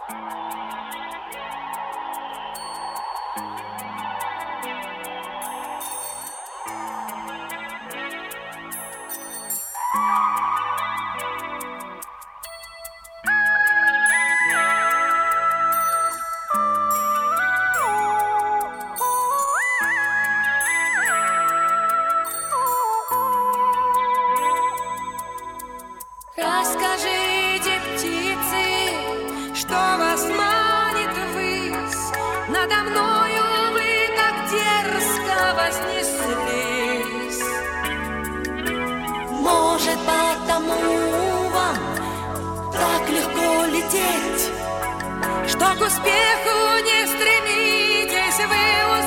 Расскажите, птицы, что вас манит ввысь, надо мною вы так дерзко вознеслись. Может, потому вам так легко лететь, что к успеху не стремитесь вы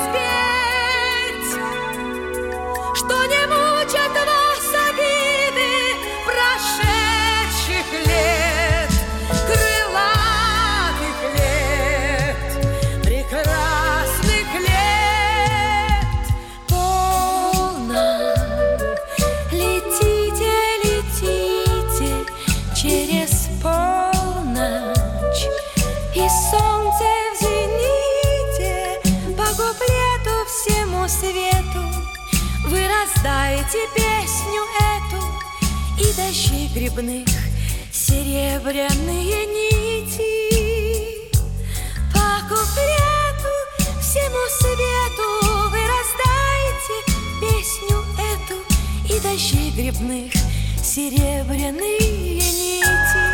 успеть, что не мучат вас обиды прошедших лет, крылатых лет, прекрасных лет. полно. Летите, летите через полночь, и солнце в зените по куплету всему свету вы раздаете песню эту, и дожди грибных серебряные нити. По куплету всему свету вы раздаете песню эту, и дожди грибных серебряные нити.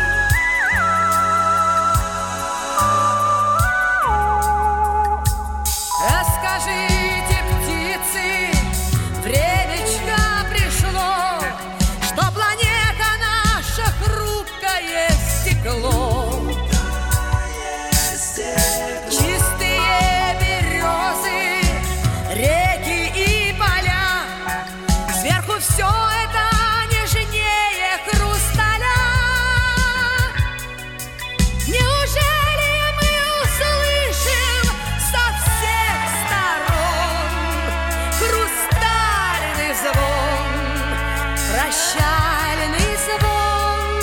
Расскажите, птицы, времечко пришло, что планета наша хрупкое стекло. Чистые березы, реки и поля, сверху все это нежнее хрусталя. Неужели мы услышим со всех сторон хрустальный звон, прощальный звон?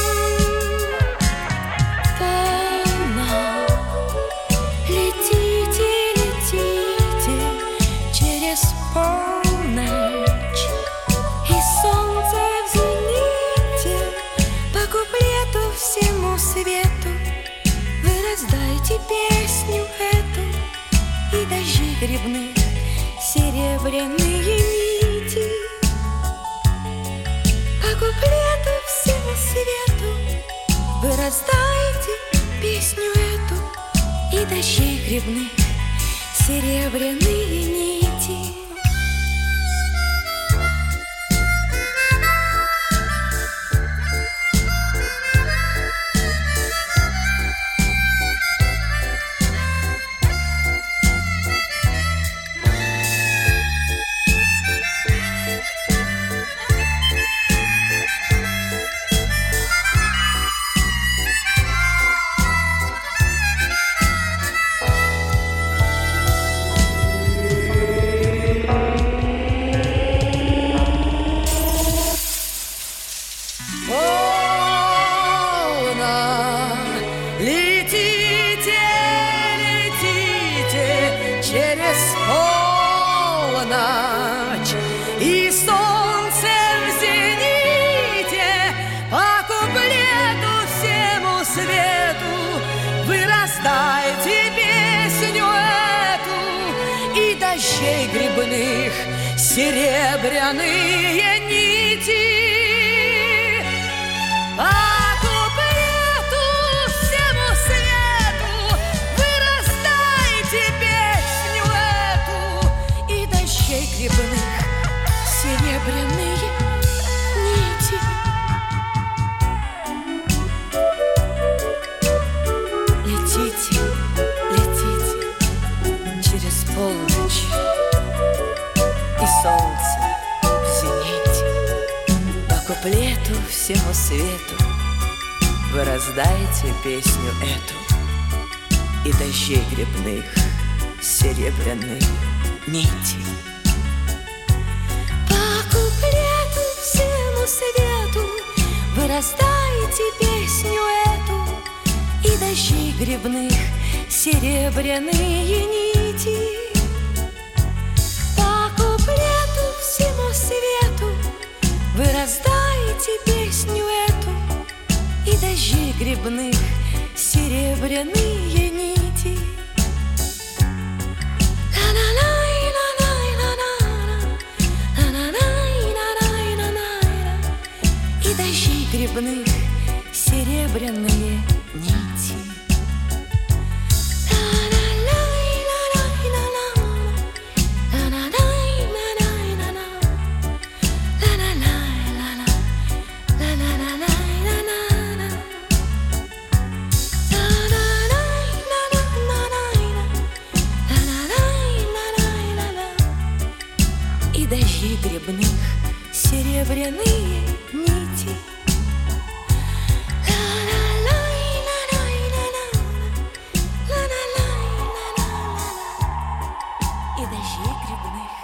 Полно. Летите, летите через полночь, и солнце в зените по куплету всему свету вы раздайте песню эту, и дожди грибных серебряные нити. По куплету всему свету вы раздайте песню эту, и дожди грибных серебряные нити. Полно. Летите, летите через полночь, и солнце в зените по куплету всему свету вы раздайте песню эту, и дождей грибных серебряные нити. По куплету всему свету вы раздайте песню эту, и дождей грибных серебряные нити. Летите, летите через полночь, и солнце в зените по куплету всему свету вы раздайте песню эту, и дождей грибных серебряные нити. По куплету всему свету вы раздайте песню эту, и дождей грибных серебряные нити. По куплету всему свету вы раздаете песню эту, и дождей грибных серебряные нити. И дождей грибных серебряные нити. И дождей грибных серебряные нити. И дождей грибных